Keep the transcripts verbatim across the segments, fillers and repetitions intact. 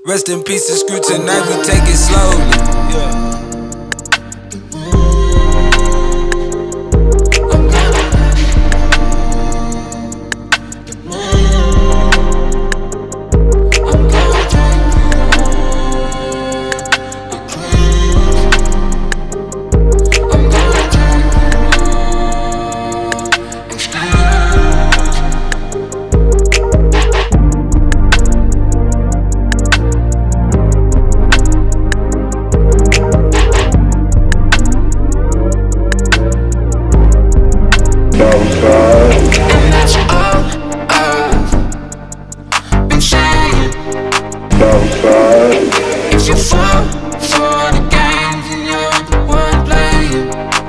Rest in peace to Screw, tonight we take it slowly. Yeah. If you fall for the games and you're the one playing,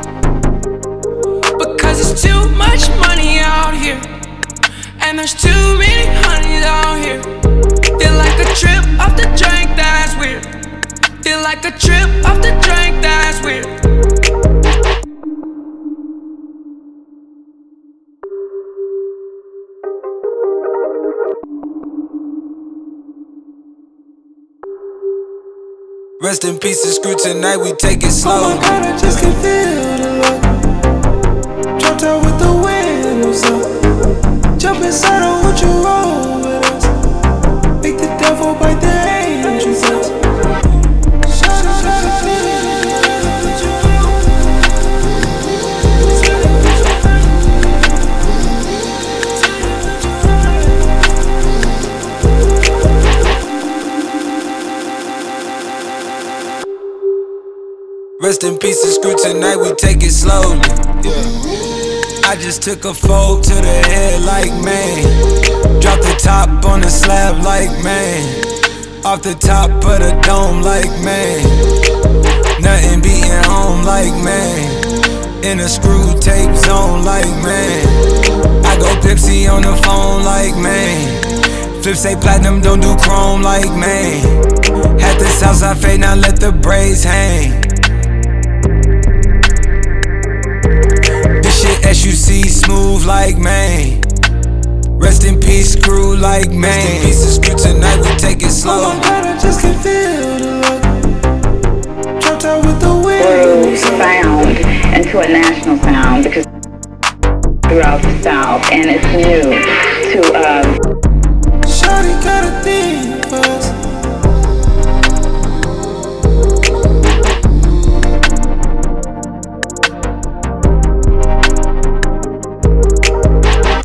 because there's too much money out here, and there's too many honeys out here. Feel like a trip off the drink, that's weird. Feel like a trip off the drink, that's weird. Rest in peace to Screw, tonight we take it slow. Oh my God, I just can feel the love. Dropped out with the windows up. Jump inside, I want you roll with us. Make the devil bite the angels up. Rest in peace to Screw, tonight we take it slowly. Yeah. I just took a fold to the head like man. Drop the top on the slab like man. Off the top of the dome like man. Nothing beating home like man. In a Screw tape zone like man. I go Pepsi on the phone like man. Flip say platinum, don't do chrome like man. Had the Southside fade, now let the braids hang. S U C smooth like man. Rest in peace, Screw like man. Rest in peace to Screw, tonight we take it slow. Oh my God, I just can feel the love. Dropped out with the wind. Screw found into a national sound because throughout the South, and it's new to um. Shawty got a thing for us.